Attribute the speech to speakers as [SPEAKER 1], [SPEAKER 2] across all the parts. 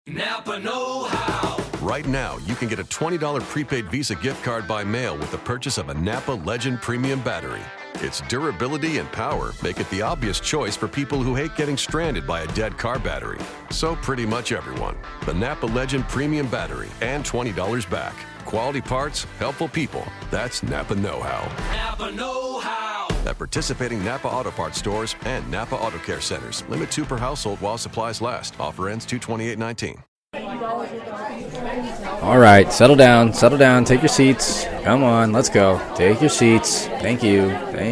[SPEAKER 1] Napa Know How.
[SPEAKER 2] Right now, you can get a $20 prepaid Visa gift card by mail with the purchase of a Napa Legend Premium Battery. Its durability and power make it the obvious choice for people who hate getting stranded by a dead car battery. So pretty much everyone. The Napa Legend Premium Battery and $20 back. Quality parts, helpful people. That's Napa Know How.
[SPEAKER 1] Napa Know How.
[SPEAKER 2] At participating Napa Auto Parts stores and Napa Auto Care centers. Limit 2 per household while supplies last. Offer ends 2/28/19.
[SPEAKER 3] All right, settle down, take your seats. Come on, let's go. Take your seats. Thank you.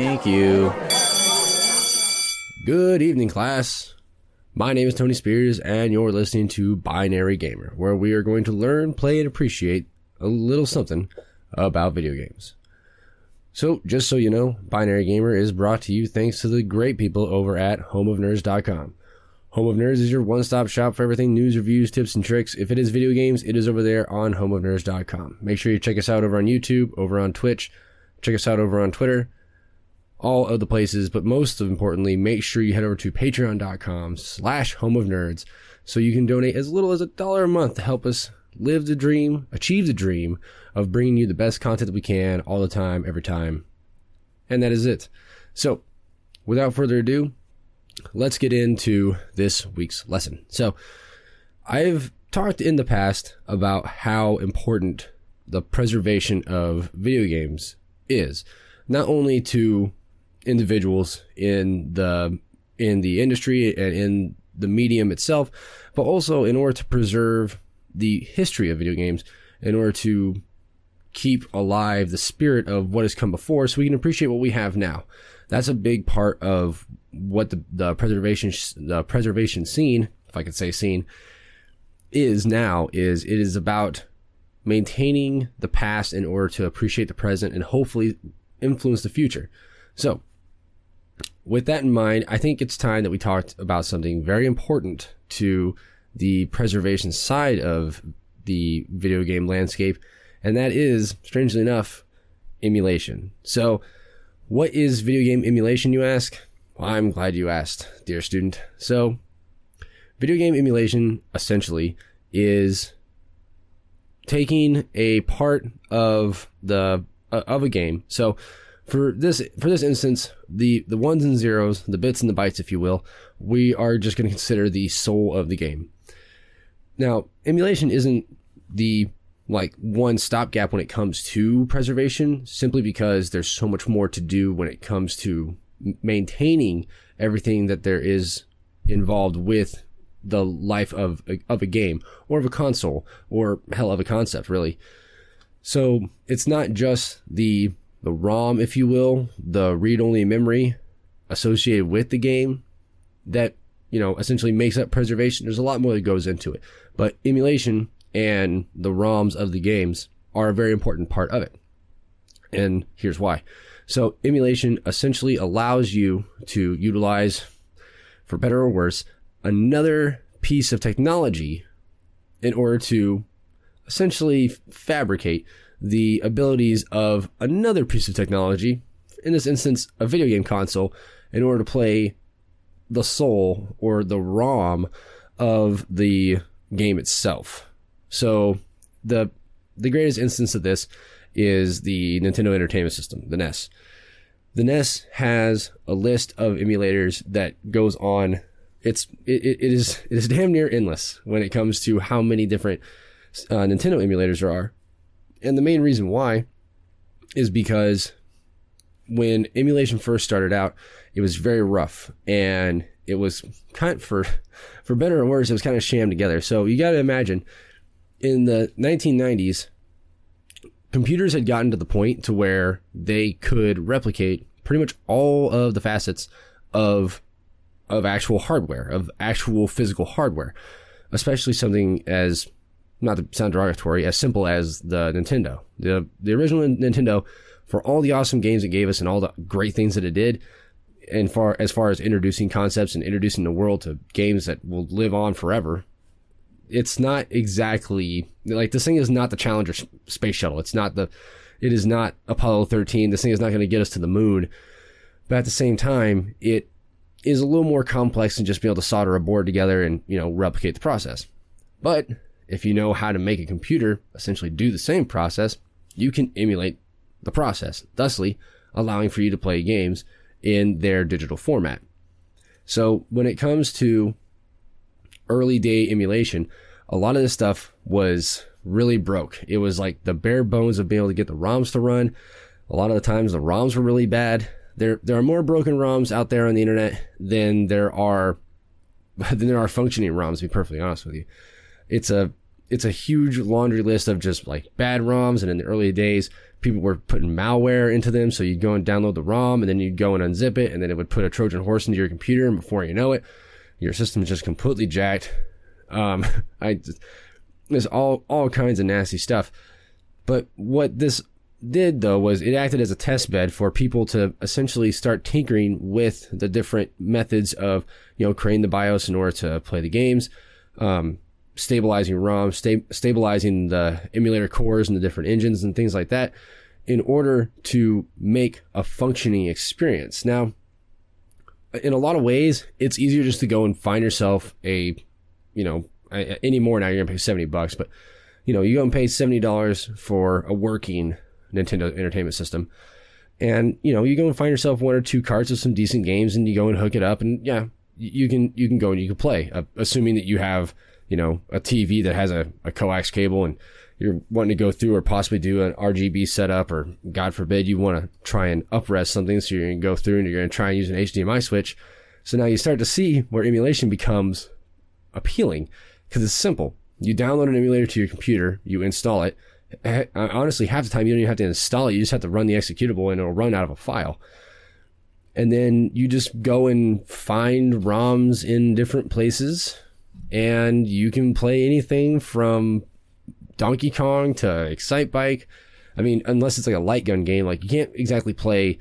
[SPEAKER 3] Good evening, class. My name is Tony Spears, and you're listening to Binary Gamer, where we are going to learn, play, and appreciate a little something about video games. So, just so you know, Binary Gamer is brought to you thanks to the great people over at homeofnerds.com. Home of Nerds is your one-stop shop for everything news, reviews, tips, and tricks. If it is video games, it is over there on homeofnerds.com. Make sure you check us out over on YouTube, over on Twitch, check us out over on Twitter, all of the places. But most importantly, make sure you head over to patreon.com/homeofnerds so you can donate as little as $1 a month to help us live the dream, achieve the dream of bringing you the best content that we can all the time, every time. And that is it. So, without further ado, let's get into this week's lesson. So, I've talked in the past about how important the preservation of video games is, not only to individuals in the industry and in the medium itself, but also in order to preserve the history of video games, in order to keep alive the spirit of what has come before so we can appreciate what we have now. That's a big part of what the preservation scene, if I could say scene, is now. It is about maintaining the past in order to appreciate the present and hopefully influence the future. So, with that in mind, I think it's time that we talked about something very important to the preservation side of the video game landscape, and that is, strangely enough, emulation. So, what is video game emulation, you ask? Well, I'm glad you asked, dear student. So, video game emulation essentially is taking a part of a game. So, for this instance, the ones and zeros, the bits and the bytes, if you will, we are just going to consider the soul of the game. Now, emulation isn't the one stopgap when it comes to preservation, simply because there's so much more to do when it comes to maintaining everything that there is involved with the life of a game, or of a console, or hell, of a concept, really. So it's not just the ROM, if you will, the read-only memory associated with the game that, essentially makes up preservation. There's a lot more that goes into it. But emulation and the ROMs of the games are a very important part of it. And here's why. So emulation essentially allows you to utilize, for better or worse, another piece of technology in order to essentially fabricate the abilities of another piece of technology, in this instance, a video game console, in order to play the soul or the ROM of the game itself. So the greatest instance of this is the Nintendo Entertainment System, the NES. The NES has a list of emulators that goes on. It is damn near endless when it comes to how many different Nintendo emulators there are. And the main reason why is because when emulation first started out, it was very rough, and it was kind of, for better or worse, it was kind of shammed together. So you got to imagine, in the 1990s, computers had gotten to the point to where they could replicate pretty much all of the facets of actual hardware, of actual physical hardware, especially something as, not to sound derogatory, as simple as the Nintendo. The original Nintendo, for all the awesome games it gave us and all the great things that it did, and as far as introducing concepts and introducing the world to games that will live on forever, it's not exactly, this thing is not the Challenger space shuttle. It is not Apollo 13. This thing is not going to get us to the moon. But at the same time, it is a little more complex than just being able to solder a board together and, replicate the process. But if you know how to make a computer essentially do the same process, you can emulate the process, thusly allowing for you to play games in their digital format. So when it comes to early day emulation, a lot of this stuff was really broke. It was like the bare bones of being able to get the ROMs to run. A lot of the times the ROMs were really bad. There are more broken ROMs out there on the internet than there are functioning ROMs, to be perfectly honest with you. It's a huge laundry list of just like bad ROMs, and in the early days, people were putting malware into them, so you'd go and download the ROM, and then you'd go and unzip it, and then it would put a Trojan horse into your computer, and before you know it, your system is just completely jacked. There's all kinds of nasty stuff. But what this did, though, was it acted as a test bed for people to essentially start tinkering with the different methods of, creating the BIOS in order to play the games, stabilizing ROM, stabilizing the emulator cores and the different engines and things like that in order to make a functioning experience. Now, in a lot of ways, it's easier just to go and find yourself anymore now you're going to pay $70, but you go and pay $70 for a working Nintendo Entertainment System. And, you go and find yourself one or two carts of some decent games and you go and hook it up and yeah, you can go and you can play, assuming that you have, a TV that has a coax cable and you're wanting to go through or possibly do an RGB setup, or God forbid you want to try and up-res something, so you're going to go through and you're going to try and use an HDMI switch. So now you start to see where emulation becomes appealing, because it's simple. You download an emulator to your computer, you install it. Honestly, half the time you don't even have to install it, you just have to run the executable and it'll run out of a file. And then you just go and find ROMs in different places, and you can play anything from Donkey Kong to Excite Bike. I mean, unless it's like a light gun game, like you can't exactly play,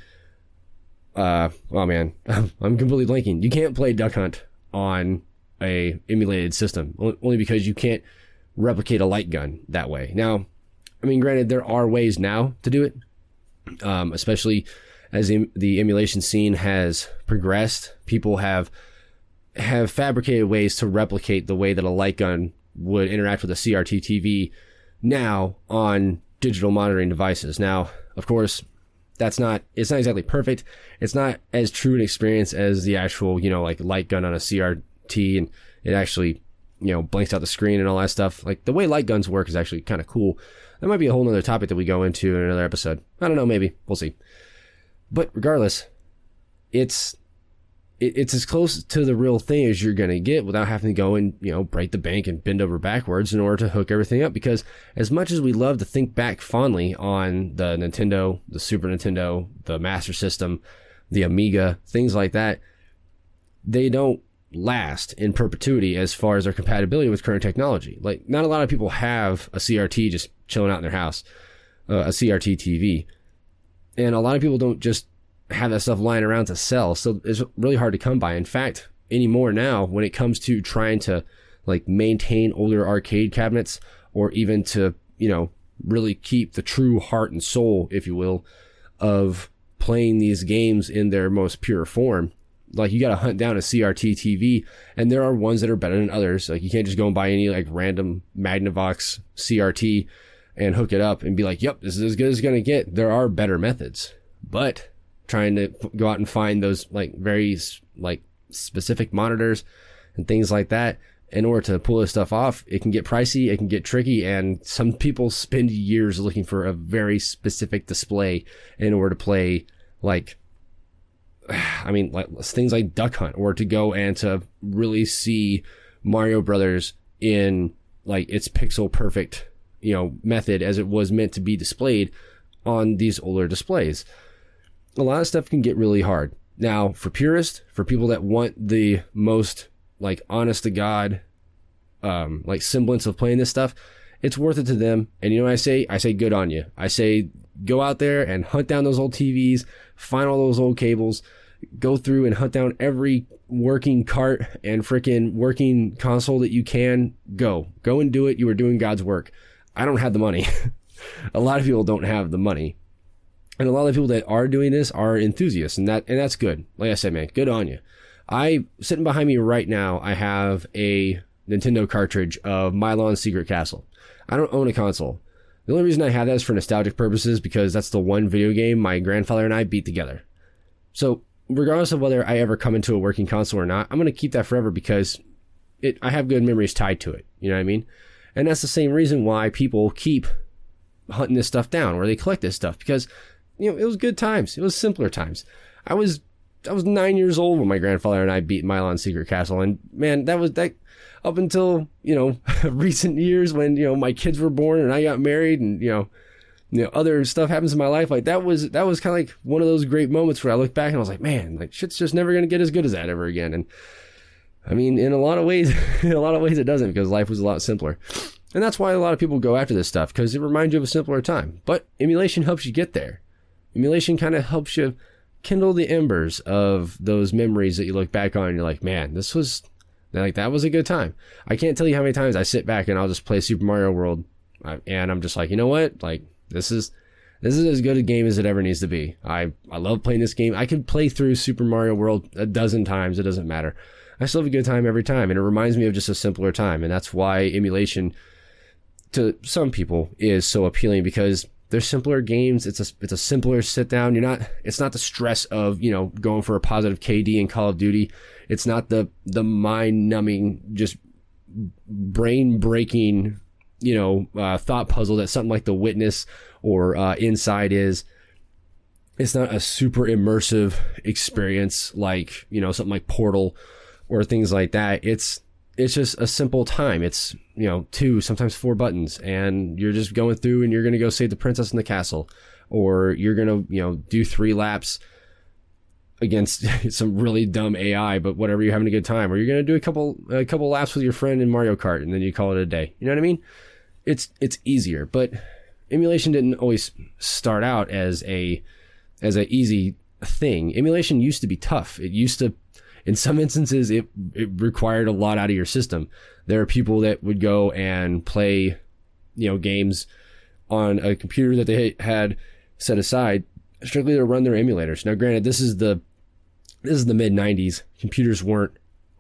[SPEAKER 3] I'm completely blanking. You can't play Duck Hunt on a emulated system, only because you can't replicate a light gun that way. Now, I mean, granted, there are ways now to do it, especially as the emulation scene has progressed. People have fabricated ways to replicate the way that a light gun would interact with a CRT TV now on digital monitoring devices. Now, of course, it's not exactly perfect. It's not as true an experience as the actual, like light gun on a CRT, and it actually, blanks out the screen and all that stuff. Like the way light guns work is actually kind of cool. That might be a whole nother topic that we go into in another episode. I don't know, maybe. We'll see. But regardless, it's as close to the real thing as you're going to get without having to go and, break the bank and bend over backwards in order to hook everything up. Because as much as we love to think back fondly on the Nintendo, the Super Nintendo, the Master System, the Amiga, things like that, they don't last in perpetuity as far as their compatibility with current technology. Like, not a lot of people have a CRT just chilling out in their house, a CRT TV. And a lot of people don't just have that stuff lying around to sell, so it's really hard to come by. In fact, anymore now, when it comes to trying to like maintain older arcade cabinets, or even to really keep the true heart and soul, if you will, of playing these games in their most pure form, like you got to hunt down a CRT TV, and there are ones that are better than others. Like you can't just go and buy any like random Magnavox CRT and hook it up and be like, yep, this is as good as it's going to get. There are better methods, but trying to go out and find those like very like specific monitors and things like that in order to pull this stuff off, it can get pricey, it can get tricky, and some people spend years looking for a very specific display in order to play like things like Duck Hunt, or to go and to really see Mario Brothers in like its pixel perfect method as it was meant to be displayed on these older displays. A lot of stuff can get really hard. Now, for purists, for people that want the most like honest to God, like semblance of playing this stuff, it's worth it to them. And you know what I say? I say good on you. I say go out there and hunt down those old TVs, find all those old cables, go through and hunt down every working cart and freaking working console that you can. Go and do it. You are doing God's work. I don't have the money. A lot of people don't have the money. And a lot of people that are doing this are enthusiasts, and that's good. Like I said, man, good on you. Sitting behind me right now, I have a Nintendo cartridge of Milon Secret Castle. I don't own a console. The only reason I have that is for nostalgic purposes, because that's the one video game my grandfather and I beat together. So regardless of whether I ever come into a working console or not, I'm going to keep that forever because I have good memories tied to it. You know what I mean? And that's the same reason why people keep hunting this stuff down, or they collect this stuff, because, you know, it was good times. It was simpler times. I was 9 years old when my grandfather and I beat Milon Secret Castle, and man, that up until, you know, recent years when, you know, my kids were born and I got married, and, you know, other stuff happens in my life. Like that was kind of like one of those great moments where I look back and I was like, man, like shit's just never going to get as good as that ever again. And I mean, in a lot of ways it doesn't, because life was a lot simpler. And that's why a lot of people go after this stuff, because it reminds you of a simpler time. But emulation helps you get there. Emulation kind of helps you kindle the embers of those memories that you look back on and you're like, man, that was a good time. I can't tell you how many times I sit back and I'll just play Super Mario World and I'm just like, you know what? Like, this is as good a game as it ever needs to be. I love playing this game. I could play through Super Mario World a dozen times. It doesn't matter. I still have a good time every time, and it reminds me of just a simpler time. And that's why emulation to some people is so appealing, because they're simpler games. It's a simpler sit down. It's not the stress of, you know, going for a positive KD in Call of Duty. It's not the mind numbing, just brain breaking, you know, thought puzzle that something like The Witness or Inside is. It's not a super immersive experience like, you know, something like Portal or things like that. It's just a simple time. It's, you know, 2, sometimes 4 buttons, and you're just going through and you're going to go save the princess in the castle, or you're going to, you know, do 3 laps against some really dumb AI, but whatever, you're having a good time, or you're going to do a couple laps with your friend in Mario Kart, and then you call it a day. You know what I mean? It's easier, but emulation didn't always start out as a easy thing. Emulation used to be tough. It used to, in some instances, it required a lot out of your system. There are people that would go and play, you know, games on a computer that they had set aside strictly to run their emulators. Now, granted, this is the mid 90s. Computers weren't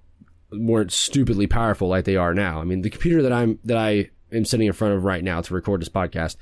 [SPEAKER 3] stupidly powerful like they are now. I mean, the computer that I am sitting in front of right now to record this podcast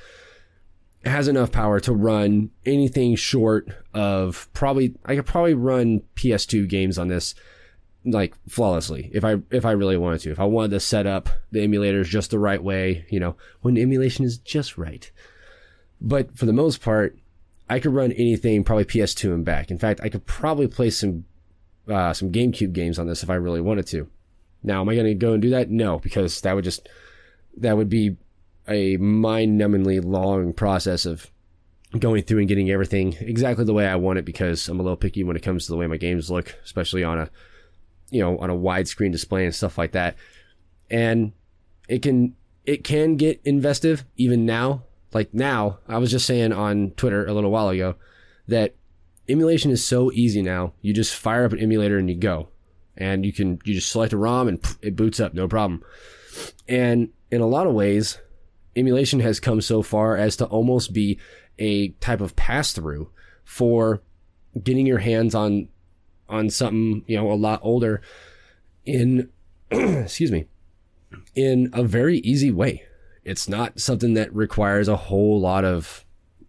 [SPEAKER 3] has enough power to run anything short of I could probably run PS2 games on this like flawlessly if I really wanted to. If I wanted to set up the emulators just the right way, you know, when emulation is just right. But for the most part, I could run anything probably PS2 and back. In fact, I could probably play some GameCube games on this if I really wanted to. Now, am I going to go and do that? No, because that would be a mind-numbingly long process of going through and getting everything exactly the way I want it, because I'm a little picky when it comes to the way my games look, especially on a widescreen display and stuff like that. And it can get investive even now. Like now, I was just saying on Twitter a little while ago that emulation is so easy now. You just fire up an emulator and you go. And you just select a ROM and it boots up, no problem. And in a lot of ways, emulation has come so far as to almost be a type of pass-through for getting your hands on something, you know, a lot older in excuse me, in a very easy way. It's not something that requires a whole lot of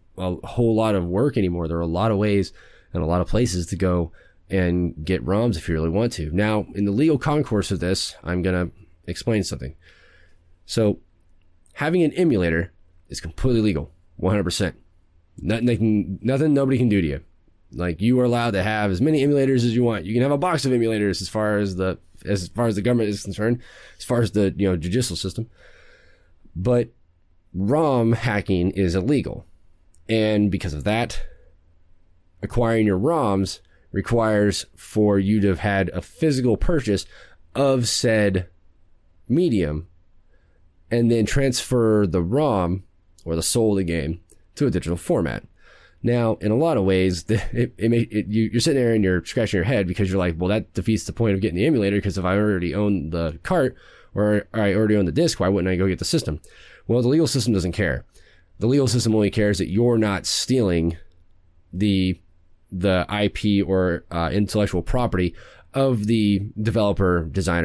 [SPEAKER 3] work anymore. There are a lot of ways and a lot of places to go and get ROMs if you really want to. Now, in the legal concourse of this, I'm going to explain something. So, having an emulator is completely legal, 100%. Nothing nobody can do to you. Like, you are allowed to have as many emulators as you want. You can have a box of emulators as far as the government is concerned, as far as the, you know, judicial system. But ROM hacking is illegal. And because of that, acquiring your ROMs requires for you to have had a physical purchase of said medium and then transfer the ROM or the soul of the game to a digital format. Now, in a lot of ways, you're sitting there and you're scratching your head because you're like, well, that defeats the point of getting the emulator, because if I already own the cart or I already own the disc, why wouldn't I go get the system? Well, the legal system doesn't care. The legal system only cares that you're not stealing the IP or intellectual property of the developer, designer,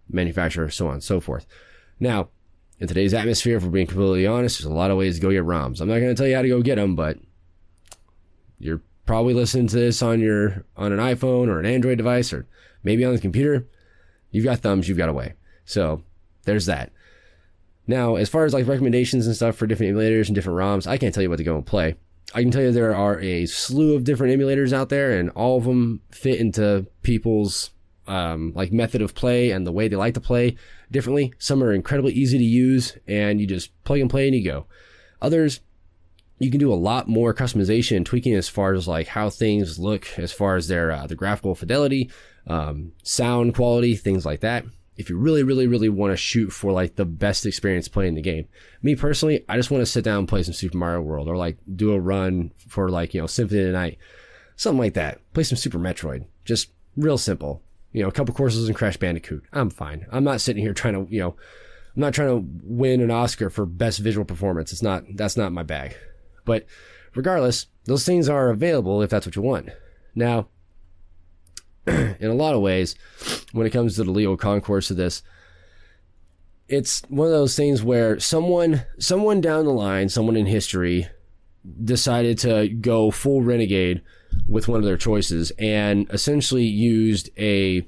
[SPEAKER 3] manufacturer, so on and so forth. Now, in today's atmosphere, if we're being completely honest, there's a lot of ways to go get ROMs. I'm not going to tell you how to go get them, but you're probably listening to this on an iPhone or an Android device, or maybe on the computer. You've got thumbs, you've got a way. So there's that. Now, as far as like recommendations and stuff for different emulators and different ROMs, I can't tell you what to go and play. I can tell you there are a slew of different emulators out there, and all of them fit into people's like method of play and the way they like to play differently. Some are incredibly easy to use, and you just plug and play and you go. Others, you can do a lot more customization and tweaking as far as like how things look, as far as their graphical fidelity, sound quality, things like that. If you really, really, really want to shoot for like the best experience playing the game. Me personally, I just want to sit down and play some Super Mario World, or like do a run for like, Symphony of the Night, something like that. Play some Super Metroid, just real simple. A couple courses in Crash Bandicoot. I'm fine. I'm not sitting here trying to, I'm not trying to win an Oscar for best visual performance. That's not my bag. But regardless, those things are available if that's what you want. Now, in a lot of ways, when it comes to the legal concourse of this, it's one of those things where someone down the line, someone in history, decided to go full renegade with one of their choices and essentially used a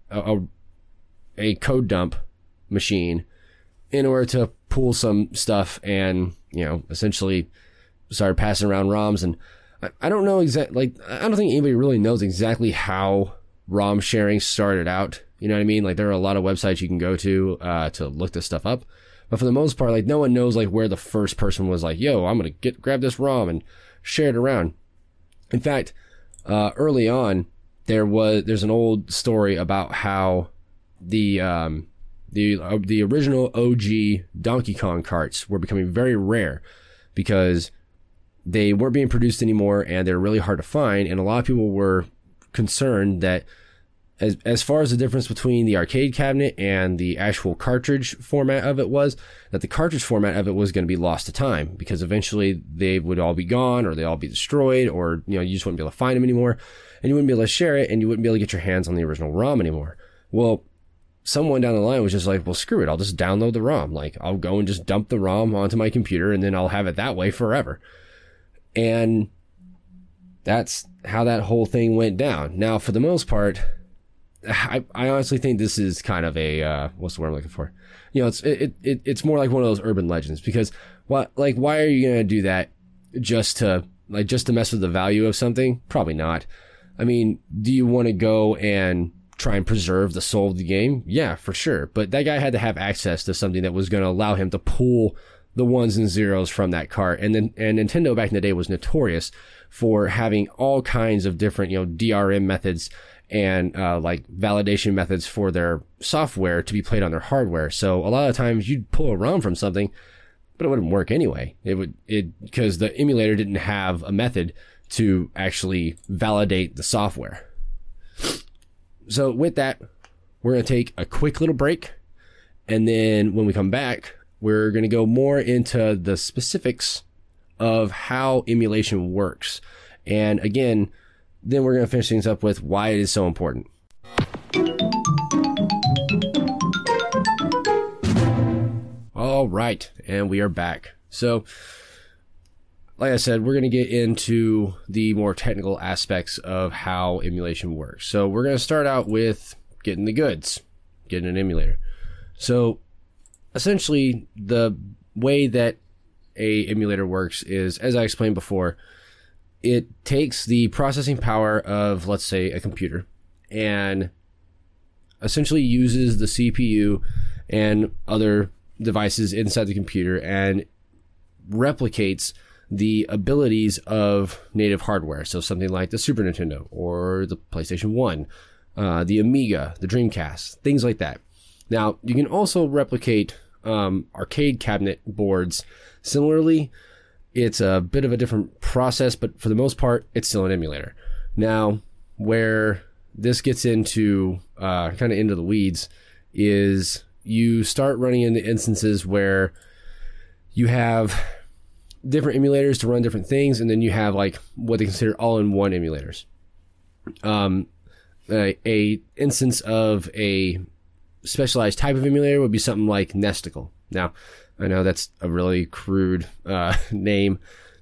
[SPEAKER 3] code dump machine in order to pull some stuff, and essentially started passing around ROMs. And I don't know exactly, I don't think anybody really knows exactly how ROM sharing started out. You know what I mean? Like, there are a lot of websites you can go to look this stuff up, but for the most part, like, no one knows like where the first person was like, yo, I'm gonna grab this ROM and share it around. In fact, early on, there's an old story about how the original OG Donkey Kong carts were becoming very rare because they weren't being produced anymore, and they're really hard to find. And a lot of people were concerned that as far as the difference between the arcade cabinet and the actual cartridge format of it was, that the cartridge format of it was going to be lost to time, because eventually they would all be gone, or they all be destroyed, or you just wouldn't be able to find them anymore, and you wouldn't be able to share it, and you wouldn't be able to get your hands on the original ROM anymore. Well, someone down the line was just like, well, screw it, I'll just download the ROM. Like, I'll go and just dump the ROM onto my computer, and then I'll have it that way forever. And that's how that whole thing went down. Now, for the most part, I honestly think this is kind of a what's the word I'm looking for? It's more like one of those urban legends, because why are you gonna do that just to mess with the value of something? Probably not. I mean, do you want to go and try and preserve the soul of the game? Yeah, for sure. But that guy had to have access to something that was going to allow him to pull the ones and zeros from that cart. And Nintendo back in the day was notorious for having all kinds of different, DRM methods and like validation methods for their software to be played on their hardware. So a lot of times you'd pull a ROM from something, but it wouldn't work anyway. Because the emulator didn't have a method to actually validate the software. So with that, we're going to take a quick little break, and then when we come back, we're going to go more into the specifics of how emulation works. And again, then we're going to finish things up with why it is so important. All right, and we are back. So, like I said, we're going to get into the more technical aspects of how emulation works. So we're going to start out with getting the goods, getting an emulator. So essentially, the way that a emulator works is, as I explained before, it takes the processing power of, let's say, a computer, and essentially uses the CPU and other devices inside the computer and replicates the abilities of native hardware. So something like the Super Nintendo or the PlayStation 1, the Amiga, the Dreamcast, things like that. Now, you can also replicate arcade cabinet boards similarly. It's a bit of a different process, but for the most part, it's still an emulator. Now, where this gets into kind of into the weeds is you start running into instances where you have different emulators to run different things, and then you have like what they consider all-in-one emulators. A instance of a specialized type of emulator would be something like Nesticle. Now, I know that's a really crude name,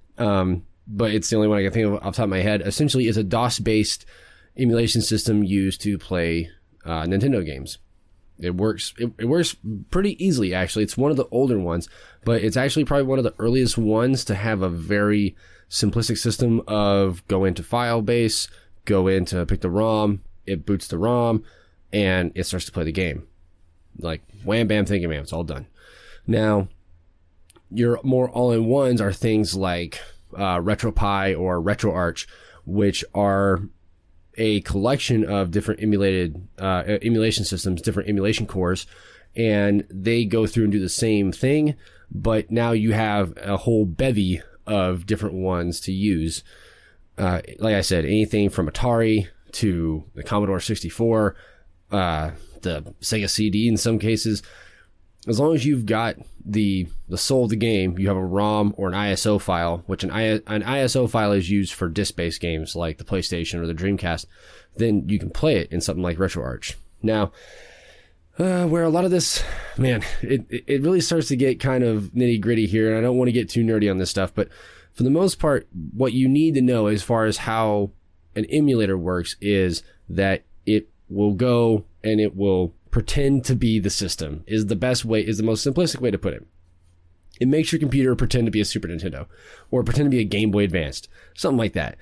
[SPEAKER 3] but it's the only one I can think of off the top of my head. Essentially, it's a DOS-based emulation system used to play Nintendo games. It works pretty easily, actually. It's one of the older ones, but it's actually probably one of the earliest ones to have a very simplistic system of go into file base, go in to pick the ROM, it boots the ROM, and it starts to play the game. Like, wham, bam, thingy, bam, it's all done. Now, your more all-in-ones are things like RetroPie or RetroArch, which are a collection of different emulation systems, different emulation cores, and they go through and do the same thing, but now you have a whole bevy of different ones to use. Like I said, anything from Atari to the Commodore 64, the Sega CD in some cases. As long as you've got the soul of the game, you have a ROM or an ISO file, which an ISO file is used for disk-based games like the PlayStation or the Dreamcast, then you can play it in something like RetroArch. Now, where a lot of this, man, it really starts to get kind of nitty-gritty here, and I don't want to get too nerdy on this stuff, but for the most part, what you need to know as far as how an emulator works is that it will go and it will pretend to be the system, is the most simplistic way to put it. It makes your computer pretend to be a Super Nintendo or pretend to be a Game Boy Advanced, something like that.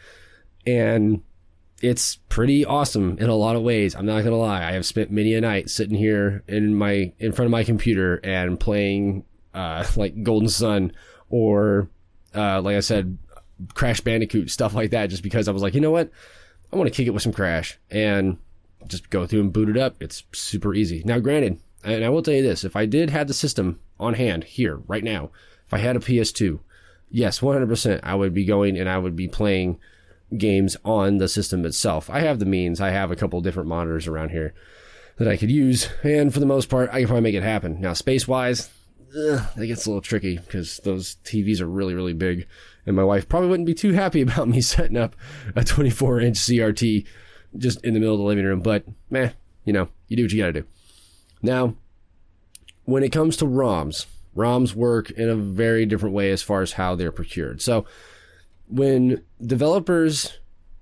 [SPEAKER 3] And it's pretty awesome in a lot of ways. I'm not going to lie. I have spent many a night sitting here in front of my computer and playing, like Golden Sun or, like I said, Crash Bandicoot, stuff like that, just because I was like, you know what? I want to kick it with some Crash and just go through and boot it up. It's super easy. Now, granted, and I will tell you this, if I did have the system on hand here right now, if I had a PS2, yes, 100%, I would be going and I would be playing games on the system itself. I have the means. I have a couple different monitors around here that I could use, and for the most part, I can probably make it happen. Now, space-wise, it gets a little tricky because those TVs are really, really big, and my wife probably wouldn't be too happy about me setting up a 24-inch CRT just in the middle of the living room, but you do what you gotta do. Now, when it comes to ROMs work in a very different way as far as how they're procured. So when developers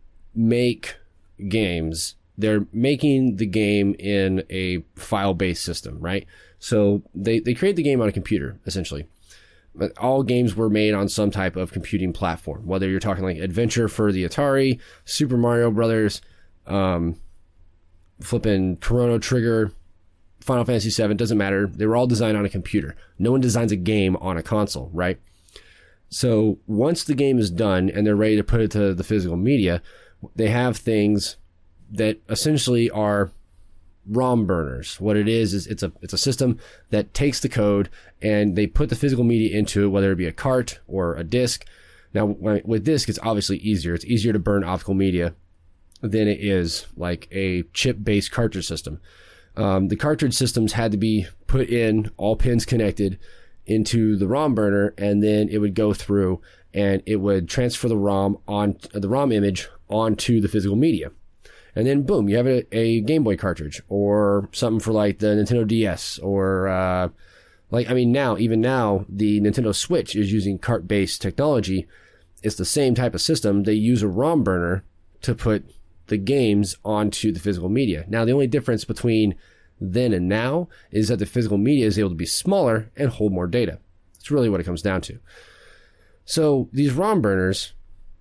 [SPEAKER 3] make games, they're making the game in a file-based system, right? So they create the game on a computer, essentially. But all games were made on some type of computing platform, whether you're talking like Adventure for the Atari, Super Mario Brothers, flipping Chrono Trigger, Final Fantasy VII, doesn't matter. They were all designed on a computer. No one designs a game on a console, right? So once the game is done and they're ready to put it to the physical media, they have things that essentially are ROM burners. What it is it's a system that takes the code and they put the physical media into it, whether it be a cart or a disc. Now, with disc, it's obviously easier. It's easier to burn optical media than it is like a chip-based cartridge system. The cartridge systems had to be put in, all pins connected into the ROM burner, and then it would go through and it would transfer the ROM image onto the physical media. And then boom, you have a Game Boy cartridge or something for like the Nintendo DS or even now the Nintendo Switch is using cart-based technology. It's the same type of system. They use a ROM burner to put the games onto the physical media. Now, the only difference between then and now is that the physical media is able to be smaller and hold more data. That's really what it comes down to. So these ROM burners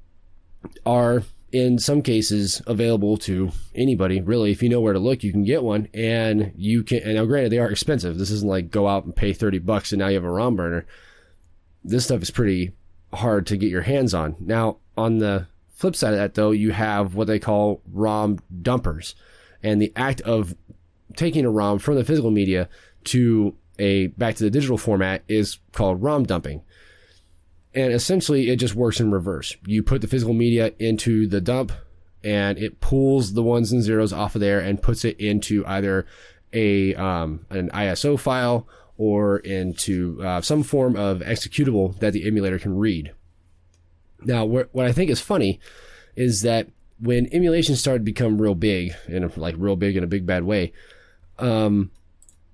[SPEAKER 3] are, in some cases, available to anybody. Really, if you know where to look, you can get one, and you can. And now, granted, they are expensive. This isn't like go out and pay $30 and now you have a ROM burner. This stuff is pretty hard to get your hands on. Now, on the flip side of that, though, you have what they call ROM dumpers, and the act of taking a ROM from the physical media back to the digital format is called ROM dumping. And essentially, it just works in reverse. You put the physical media into the dump, and it pulls the ones and zeros off of there and puts it into either an ISO file or into some form of executable that the emulator can read. Now, what I think is funny is that when emulation started to become real big in a big bad way,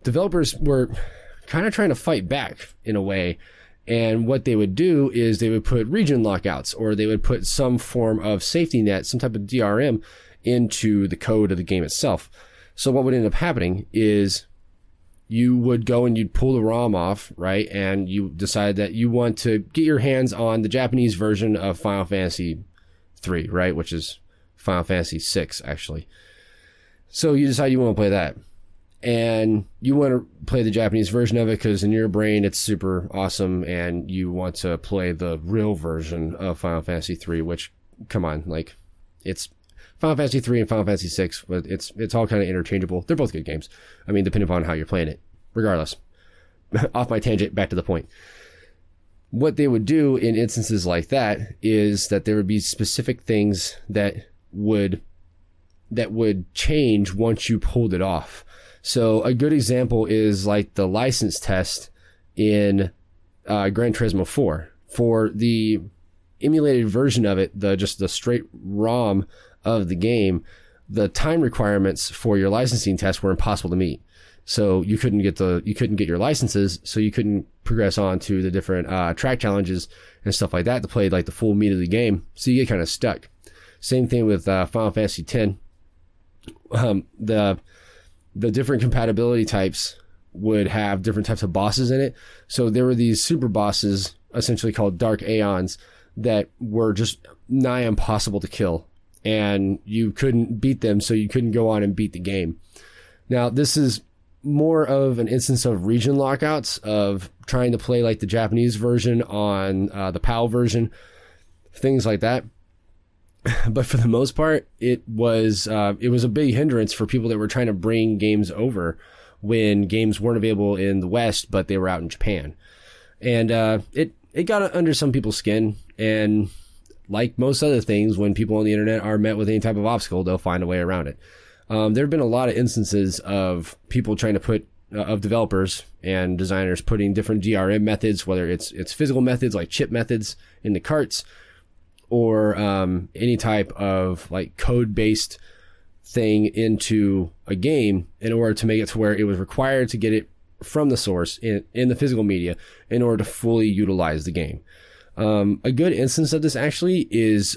[SPEAKER 3] developers were kind of trying to fight back in a way. And what they would do is they would put region lockouts, or they would put some form of safety net, some type of DRM into the code of the game itself. So what would end up happening is you would go and you'd pull the ROM off, right? And you decide that you want to get your hands on the Japanese version of Final Fantasy 3, right? Which is Final Fantasy 6, actually. So you decide you want to play that. And you want to play the Japanese version of it because in your brain it's super awesome, and you want to play the real version of Final Fantasy 3, which, come on, like, it's Final Fantasy 3 and Final Fantasy 6, but it's all kind of interchangeable. They're both good games. I mean, depending upon how you're playing it. Regardless. Off my tangent, back to the point. What they would do in instances like that is that there would be specific things that would change once you pulled it off. So a good example is like the license test in Gran Turismo 4. For the emulated version of it, just the straight ROM of the game, the time requirements for your licensing test were impossible to meet. So you couldn't get your licenses, so you couldn't progress on to the different track challenges and stuff like that to play like the full meat of the game. So you get kind of stuck. Same thing with Final Fantasy X. The different compatibility types would have different types of bosses in it. So there were these super bosses, essentially called Dark Aeons, that were just nigh impossible to kill. And you couldn't beat them, so you couldn't go on and beat the game. Now, this is more of an instance of region lockouts, of trying to play like the Japanese version on the PAL version, things like that. But for the most part, it was a big hindrance for people that were trying to bring games over when games weren't available in the West, but they were out in Japan. And it got under some people's skin. And like most other things, when people on the internet are met with any type of obstacle, they'll find a way around it. There have been a lot of instances of people trying to put, of developers and designers putting different DRM methods, whether it's physical methods like chip methods in the carts, or any type of like code-based thing into a game in order to make it to where it was required to get it from the source in the physical media in order to fully utilize the game. A good instance of this actually is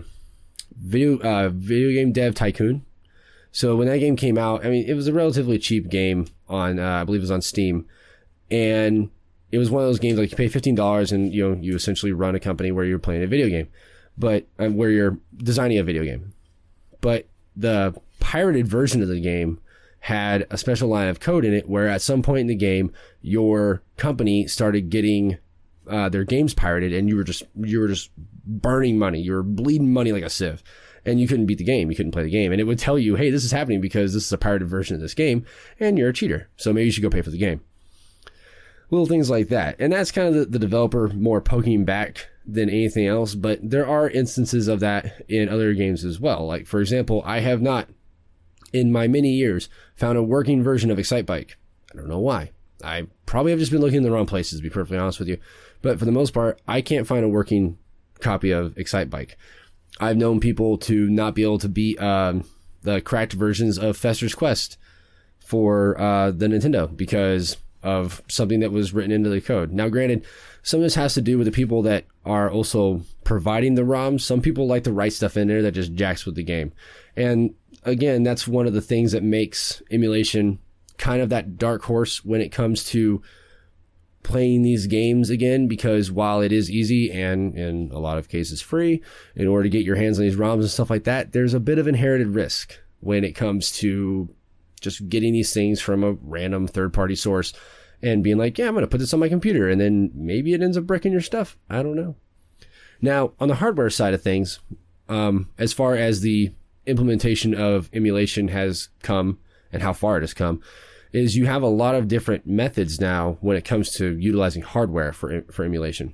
[SPEAKER 3] Video Game Dev Tycoon. So when that game came out, I mean, it was a relatively cheap game on, I believe it was on Steam, and it was one of those games like you pay $15 and you essentially run a company where you're playing a video game, but where you're designing a video game. But the pirated version of the game had a special line of code in it where at some point in the game, your company started getting their games pirated, and you were just burning money. You were bleeding money like a sieve, and you couldn't beat the game. You couldn't play the game, and it would tell you, hey, this is happening because this is a pirated version of this game, and you're a cheater. So maybe you should go pay for the game. Little things like that. And that's kind of the developer more poking back than anything else. But there are instances of that in other games as well. Like, for example, I have not, in my many years, found a working version of Excitebike. I don't know why. I probably have just been looking in the wrong places, to be perfectly honest with you. But for the most part, I can't find a working copy of Excitebike. I've known people to not be able to beat the cracked versions of Fester's Quest for the Nintendo because of something that was written into the code. Now, granted, some of this has to do with the people that are also providing the ROMs. Some people like to write stuff in there that just jacks with the game. And again, that's one of the things that makes emulation kind of that dark horse when it comes to playing these games again, because while it is easy and in a lot of cases free, in order to get your hands on these ROMs and stuff like that, there's a bit of inherited risk when it comes to just getting these things from a random third-party source and being like, yeah, I'm going to put this on my computer, and then maybe it ends up breaking your stuff. I don't know. Now, on the hardware side of things, as far as the implementation of emulation has come and how far it has come, is you have a lot of different methods now when it comes to utilizing hardware for emulation.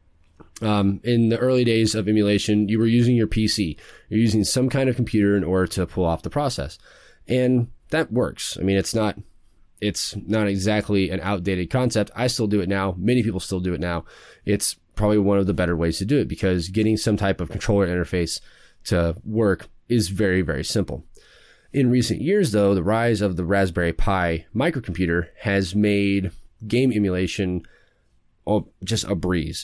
[SPEAKER 3] In the early days of emulation, you were using your PC. You're using some kind of computer in order to pull off the process. And that works. I mean, it's not exactly an outdated concept. I still do it now. Many people still do it now. It's probably one of the better ways to do it because getting some type of controller interface to work is very, very simple. In recent years, though, the rise of the Raspberry Pi microcomputer has made game emulation just a breeze.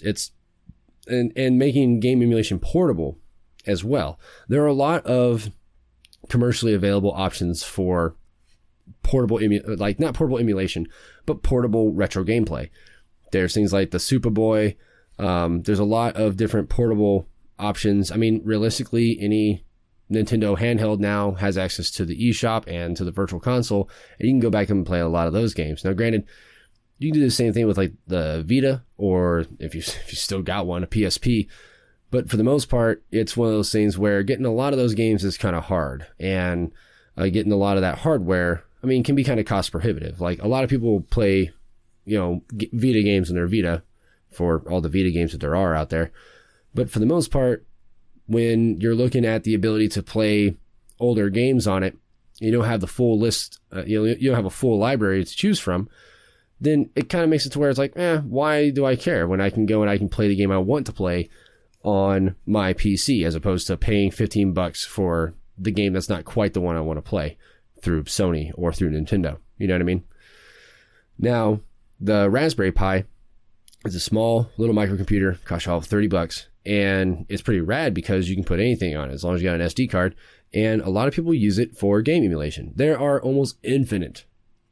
[SPEAKER 3] And making game emulation portable as well. There are a lot of commercially available options for portable, not portable emulation, but portable retro gameplay. There's things like the Superboy. There's a lot of different portable options. I mean, realistically, any Nintendo handheld now has access to the eShop and to the Virtual Console, and you can go back and play a lot of those games. Now, granted, you can do the same thing with like the Vita, or if you still got one, a PSP. But for the most part, it's one of those things where getting a lot of those games is kind of hard, and getting a lot of that hardware, I mean, can be kind of cost prohibitive. Like a lot of people play, Vita games on their Vita for all the Vita games that there are out there. But for the most part, when you're looking at the ability to play older games on it, you don't have the full list, you don't have a full library to choose from, then it kind of makes it to where it's like, why do I care when I can go and I can play the game I want to play on my PC, as opposed to paying $15 for the game that's not quite the one I want to play through Sony or through Nintendo. You know what I mean? Now, the Raspberry Pi is a small little microcomputer, costs all $30, and it's pretty rad because you can put anything on it as long as you got an SD card, and a lot of people use it for game emulation. There are almost infinite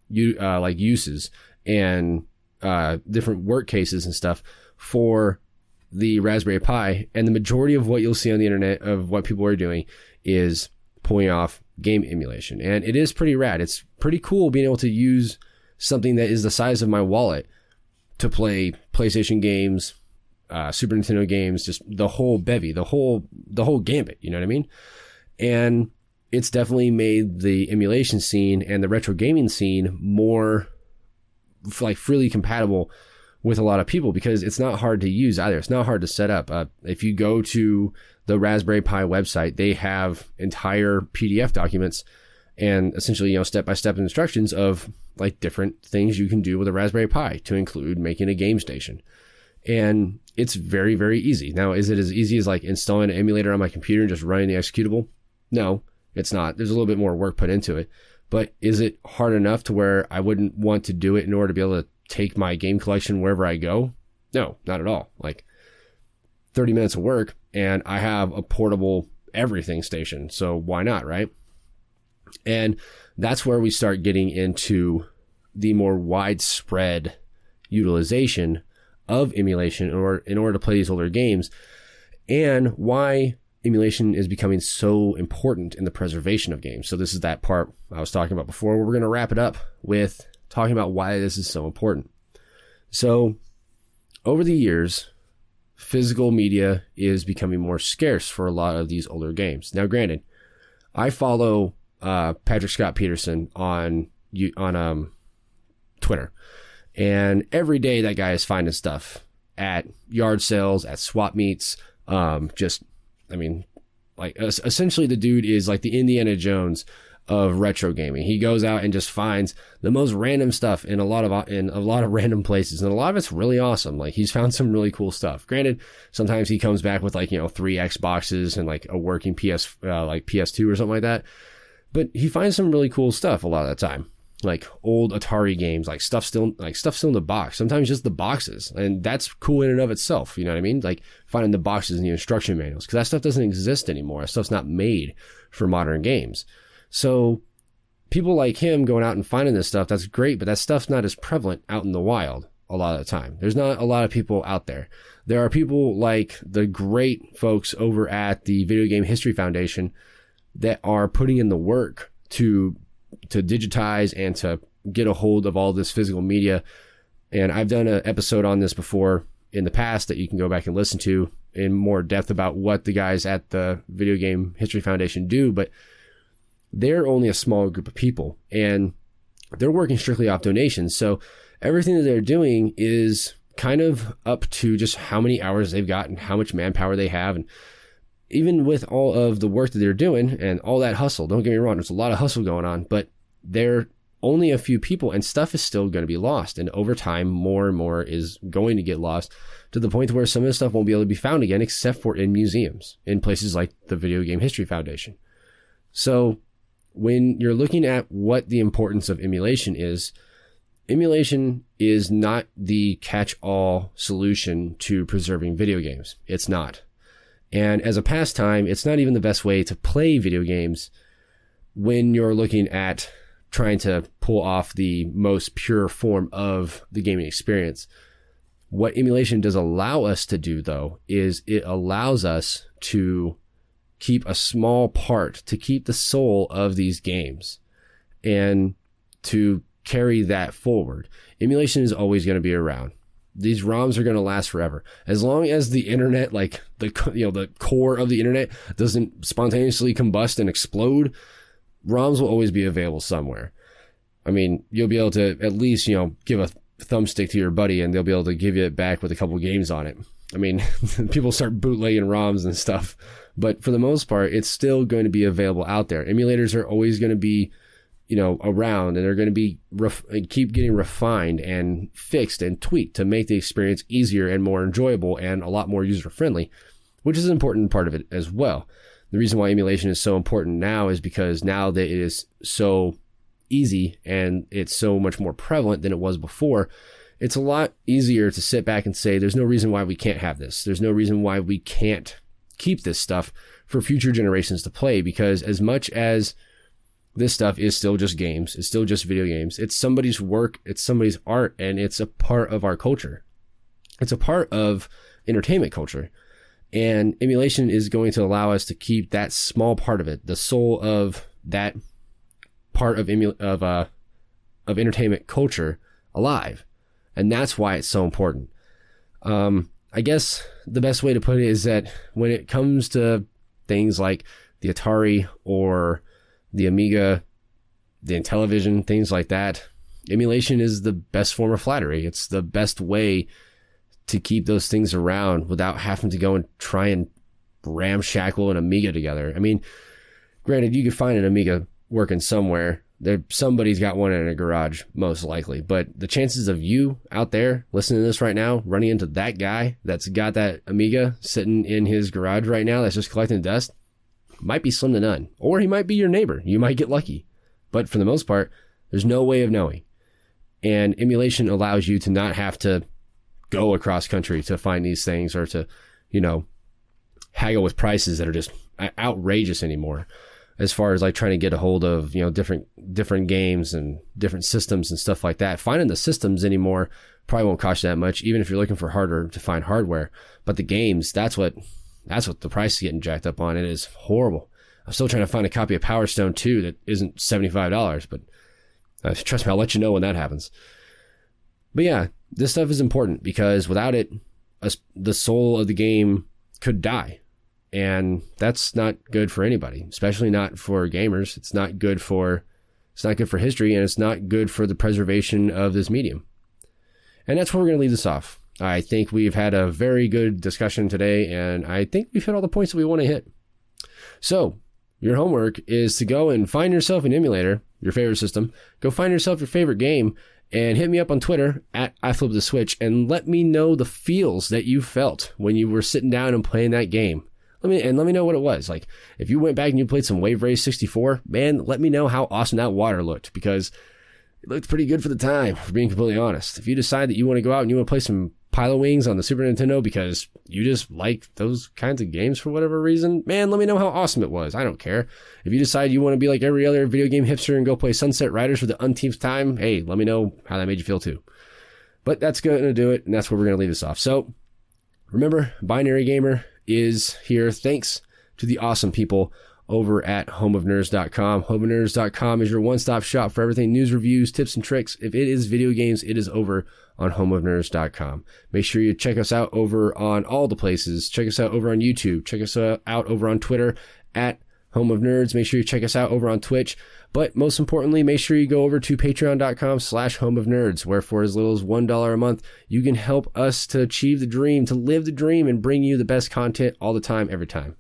[SPEAKER 3] uses and different work cases and stuff for the Raspberry Pi, and the majority of what you'll see on the internet of what people are doing is pulling off game emulation, and it is pretty rad. It's pretty cool being able to use something that is the size of my wallet to play PlayStation games, Super Nintendo games, just the whole bevy, the whole gambit, you know what I mean? And it's definitely made the emulation scene and the retro gaming scene more like freely compatible with a lot of people, because it's not hard to use either. It's not hard to set up. If you go to the Raspberry Pi website, they have entire PDF documents and essentially, step-by-step instructions of like different things you can do with a Raspberry Pi, to include making a game station. And it's very, very easy. Now, is it as easy as like installing an emulator on my computer and just running the executable? No, it's not. There's a little bit more work put into it. But is it hard enough to where I wouldn't want to do it in order to be able to take my game collection wherever I go? No, not at all. Like 30 minutes of work and I have a portable everything station. So why not, right? And that's where we start getting into the more widespread utilization of emulation in order to play these older games, and why emulation is becoming so important in the preservation of games. So this is that part I was talking about before, where we're going to wrap it up with talking about why this is so important. So over the years, physical media is becoming more scarce for a lot of these older games. Now, granted, I follow Patrick Scott Peterson on Twitter, and every day that guy is finding stuff at yard sales, at swap meets. Essentially the dude is like the Indiana Jones of retro gaming. He goes out and just finds the most random stuff in a lot of random places, and a lot of it's really awesome. Like, he's found some really cool stuff. Granted, sometimes he comes back with 3 Xboxes and like a working PS2 or something like that. But he finds some really cool stuff a lot of the time, like old Atari games, like stuff still in the box. Sometimes just the boxes, and that's cool in and of itself. You know what I mean? Like finding the boxes in the instruction manuals, because that stuff doesn't exist anymore. That stuff's not made for modern games. So people like him going out and finding this stuff, that's great, but that stuff's not as prevalent out in the wild a lot of the time. There's not a lot of people out there. There are people like the great folks over at the Video Game History Foundation that are putting in the work to digitize and to get a hold of all this physical media. And I've done an episode on this before in the past that you can go back and listen to in more depth about what the guys at the Video Game History Foundation do. But they're only a small group of people, and they're working strictly off donations. So everything that they're doing is kind of up to just how many hours they've got and how much manpower they have. And even with all of the work that they're doing and all that hustle, don't get me wrong, there's a lot of hustle going on, but they're only a few people, and stuff is still going to be lost. And over time, more and more is going to get lost, to the point where some of the stuff won't be able to be found again, except for in museums, in places like the Video Game History Foundation. So when you're looking at what the importance of emulation is not the catch-all solution to preserving video games. It's not. And as a pastime, it's not even the best way to play video games when you're looking at trying to pull off the most pure form of the gaming experience. What emulation does allow us to do, though, is it allows us to keep a small part, to keep the soul of these games, and to carry that forward. Emulation is always going to be around. These ROMs are going to last forever. As long as the internet, like the core of the internet doesn't spontaneously combust and explode, ROMs will always be available somewhere. I mean, you'll be able to at least, give a thumbstick to your buddy and they'll be able to give you it back with a couple games on it. I mean, people start bootlegging ROMs and stuff, but for the most part, it's still going to be available out there. Emulators are always going to be, around, and they're going to be keep getting refined and fixed and tweaked to make the experience easier and more enjoyable and a lot more user friendly, which is an important part of it as well. The reason why emulation is so important now is because now that it is so easy and it's so much more prevalent than it was before, it's a lot easier to sit back and say, there's no reason why we can't have this. There's no reason why we can't keep this stuff for future generations to play, because as much as this stuff is still just games, it's still just video games, it's somebody's work, it's somebody's art, and it's a part of our culture. It's a part of entertainment culture. And emulation is going to allow us to keep that small part of it, the soul of that part of entertainment culture, alive. And that's why it's so important. I guess the best way to put it is that when it comes to things like the Atari or the Amiga, the Intellivision, things like that, emulation is the best form of flattery. It's the best way to keep those things around without having to go and try and ramshackle an Amiga together. I mean, granted, you could find an Amiga working somewhere. Somebody's got one in a garage, most likely. But the chances of you out there listening to this right now, running into that guy that's got that Amiga sitting in his garage right now that's just collecting dust, might be slim to none. Or he might be your neighbor. You might get lucky. But for the most part, there's no way of knowing. And emulation allows you to not have to go across country to find these things, or to, haggle with prices that are just outrageous anymore, as far as like trying to get a hold of, different games and different systems and stuff like that. Finding the systems anymore probably won't cost you that much, even if you're looking for harder to find hardware. But the games, that's what the price is getting jacked up on. It is horrible. I'm still trying to find a copy of Power Stone 2 that isn't $75, but trust me, I'll let you know when that happens. But yeah, this stuff is important because without it, the soul of the game could die. And that's not good for anybody, especially not for gamers. It's not good for history, and it's not good for the preservation of this medium. And that's where we're going to leave this off. I think we've had a very good discussion today, and I think we've hit all the points that we want to hit. So your homework is to go and find yourself an emulator, your favorite system. Go find yourself your favorite game, and hit me up on Twitter at iFlipTheSwitch, and let me know the feels that you felt when you were sitting down and playing that game. Let me know what it was. Like, if you went back and you played some Wave Race 64, man, let me know how awesome that water looked, because it looked pretty good for the time, for being completely honest. If you decide that you want to go out and you want to play some Pile of Wings on the Super Nintendo because you just like those kinds of games for whatever reason, man, let me know how awesome it was. I don't care. If you decide you want to be like every other video game hipster and go play Sunset Riders for the umpteenth time, hey, let me know how that made you feel too. But that's going to do it, and that's where we're going to leave this off. So remember, Binary Gamer is here thanks to the awesome people over at homeofnerds.com. Homeofnerds.com is your one-stop shop for everything news, reviews, tips, and tricks. If it is video games, it is over on homeofnerds.com. Make sure you check us out over on all the places. Check us out over on YouTube. Check us out over on Twitter at Home of Nerds. Make sure you check us out over on Twitch. But most importantly, make sure you go over to patreon.com/homeofnerds, where for as little as $1 a month, you can help us to achieve the dream, to live the dream, and bring you the best content all the time, every time.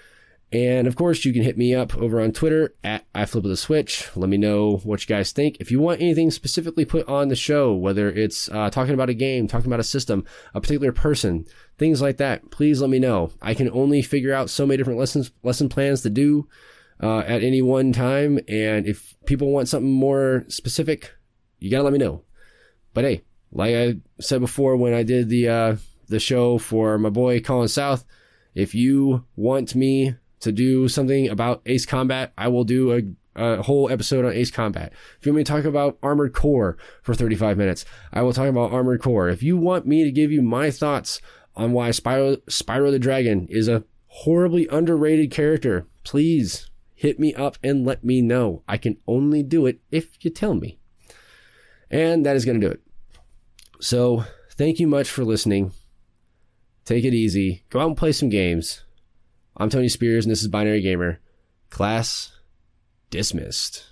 [SPEAKER 3] And of course, you can hit me up over on Twitter at iFlipTheSwitch. Let me know what you guys think. If you want anything specifically put on the show, whether it's talking about a game, talking about a system, a particular person, things like that, please let me know. I can only figure out so many different lesson plans to do. at any one time. And if people want something more specific, you got to let me know. But hey, like I said before when I did the show for my boy Colin South, if you want me to do something about Ace Combat, I will do a whole episode on Ace Combat. If you want me to talk about Armored Core for 35 minutes, I will talk about Armored Core. If you want me to give you my thoughts on why Spyro the Dragon is a horribly underrated character, please hit me up and let me know. I can only do it if you tell me. And that is going to do it. So thank you much for listening. Take it easy. Go out and play some games. I'm Tony Spears, and this is Binary Gamer. Class dismissed.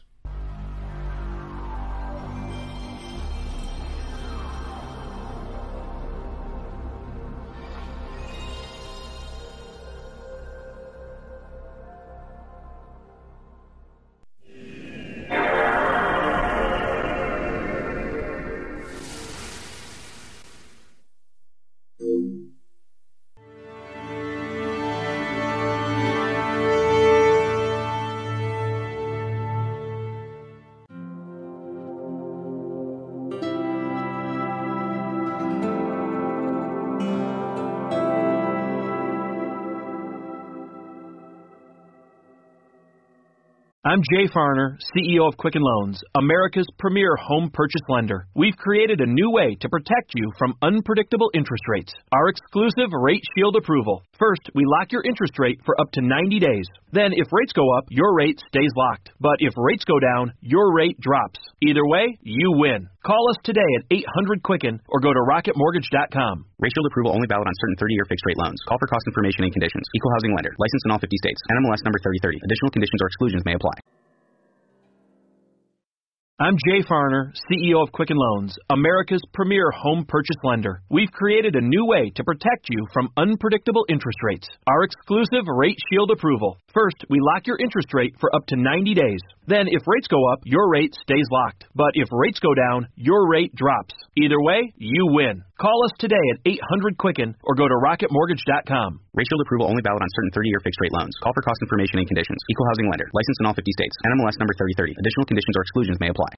[SPEAKER 4] I'm Jay Farner, CEO of Quicken Loans, America's premier home purchase lender. We've created a new way to protect you from unpredictable interest rates. Our exclusive Rate Shield approval. First, we lock your interest rate for up to 90 days. Then, if rates go up, your rate stays locked. But if rates go down, your rate drops. Either way, you win. Call us today at 800-QUICKEN or go to rocketmortgage.com.
[SPEAKER 5] Rate Shield approval only valid on certain 30-year fixed-rate loans. Call for cost information and conditions. Equal housing lender. Licensed in all 50 states. NMLS number 3030. Additional conditions or exclusions may apply.
[SPEAKER 4] I'm Jay Farner, CEO of Quicken Loans, America's premier home purchase lender. We've created a new way to protect you from unpredictable interest rates. Our exclusive Rate Shield approval. First, we lock your interest rate for up to 90 days. Then, if rates go up, your rate stays locked. But if rates go down, your rate drops. Either way, you win. Call us today at 800-QUICKEN or go to rocketmortgage.com.
[SPEAKER 5] Rate Shield approval only valid on certain 30-year fixed-rate loans. Call for cost information and conditions. Equal housing lender. Licensed in all 50 states. NMLS number 3030. Additional conditions or exclusions may apply.